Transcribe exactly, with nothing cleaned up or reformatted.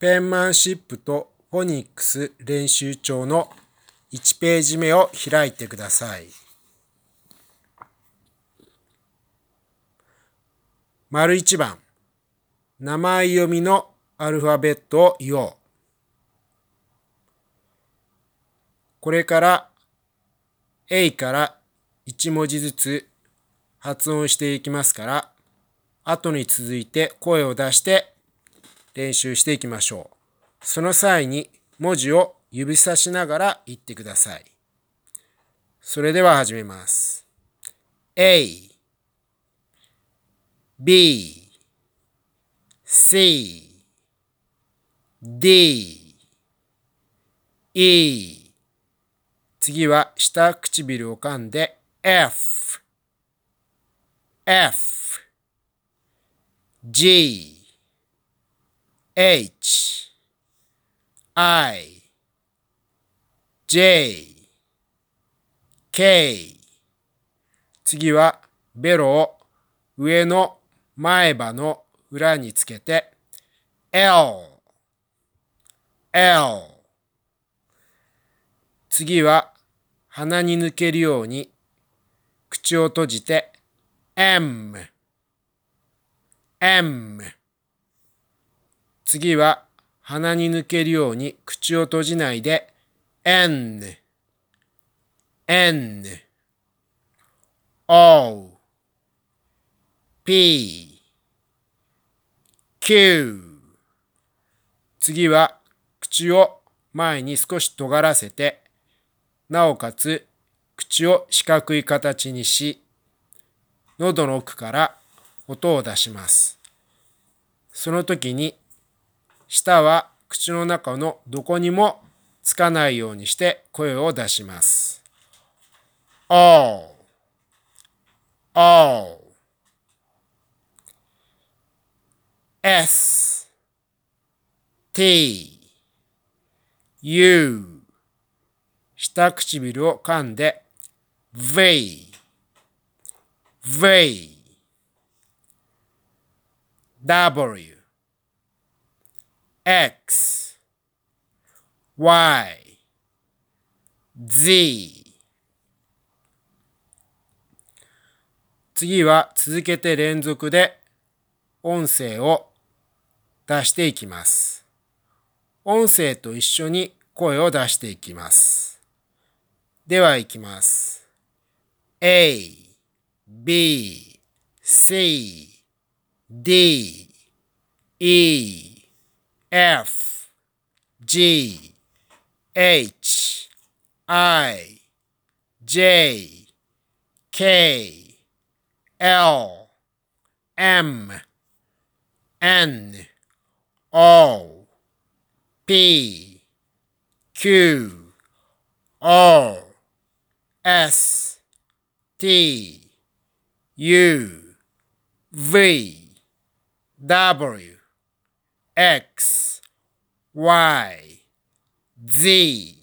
ペンマンシップとフォニックス練習帳のいちページ目を開いてください。丸いちばん、名前読みのアルファベットを言おう。これから A からいち文字ずつ発音していきますから、後に続いて声を出して練習していきましょう。その際に文字を指さしながら言ってください。それでは始めます。A、B、C、D、E。次は下唇を噛んで F、F、G、H、I、J、K。次はベロを上の前歯の裏につけて L、L。次は鼻に抜けるように口を閉じて M、M。次は鼻に抜けるように口を閉じないで N、N、O、P、Q。次は口を前に少し尖らせて、なおかつ口を四角い形にし、喉の奥から音を出します。その時に舌は口の中のどこにもつかないようにして声を出します。O、O、S、T、U。下唇を噛んで V、V、W、X、Y、Z。次は続けて連続で音声を出していきます。音声と一緒に声を出していきます。ではいきます。A、B、C、D、E、F、G、H、I、J、K、L、M、N、O、P、Q、R、S、T、U、V、W、X、Y、Z。